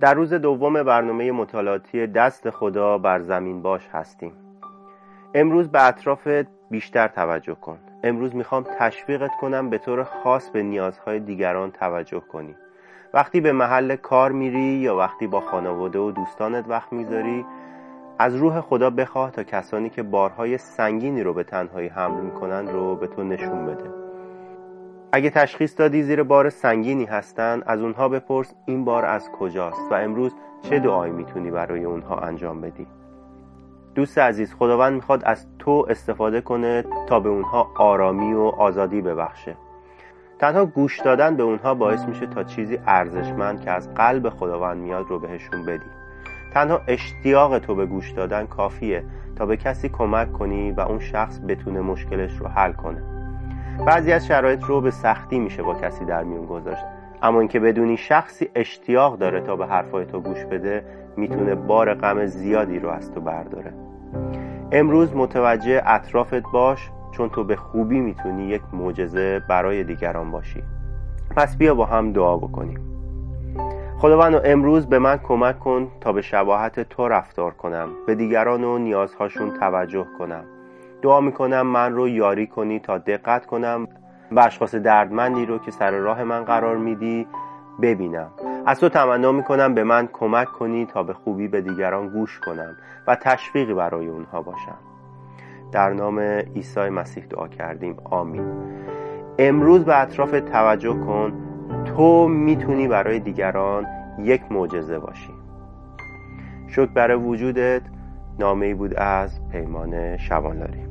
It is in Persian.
در روز دوم برنامه مطالعاتی دست خدا بر زمین باش هستیم. امروز به اطرافت بیشتر توجه کن. امروز میخوام تشویقت کنم به طور خاص به نیازهای دیگران توجه کنی. وقتی به محل کار میری یا وقتی با خانواده و دوستانت وقت میذاری، از روح خدا بخواه تا کسانی که بارهای سنگینی رو به تنهایی حمل میکنن رو به تو نشون بده. اگه تشخیص دادی زیر بار سنگینی هستن، از اونها بپرس این بار از کجاست و امروز چه دعایی میتونی برای اونها انجام بدی. دوست عزیز، خداوند میخواد از تو استفاده کنه تا به اونها آرامی و آزادی ببخشه. تنها گوش دادن به اونها باعث میشه تا چیزی ارزشمند که از قلب خداوند میاد رو بهشون بدی. تنها اشتیاق تو به گوش دادن کافیه تا به کسی کمک کنی و اون شخص بتونه مشکلش رو حل کنه. بعضی از شرایط رو به سختی میشه با کسی در میون گذاشت، اما اینکه بدونی شخصی اشتیاق داره تا به حرفای تو گوش بده میتونه بار غم زیادی رو از تو برداره. امروز متوجه اطرافت باش، چون تو به خوبی میتونی یک معجزه برای دیگران باشی. پس بیا با هم دعا بکنیم. خداوند، امروز به من کمک کن تا به شباهت تو رفتار کنم، به دیگران و نیازهاشون توجه کنم. دعا میکنم من رو یاری کنی تا دقت کنم و اشخاص دردمندی رو که سر راه من قرار میدی ببینم. از تو تمنا میکنم به من کمک کنی تا به خوبی به دیگران گوش کنم و تشویقی برای اونها باشم. در نام عیسی مسیح دعا کردیم، آمین. امروز به اطراف توجه کن، تو میتونی برای دیگران یک معجزه باشی. شکر برای وجودت. نامه‌ای بود از پیمان شبانلاری.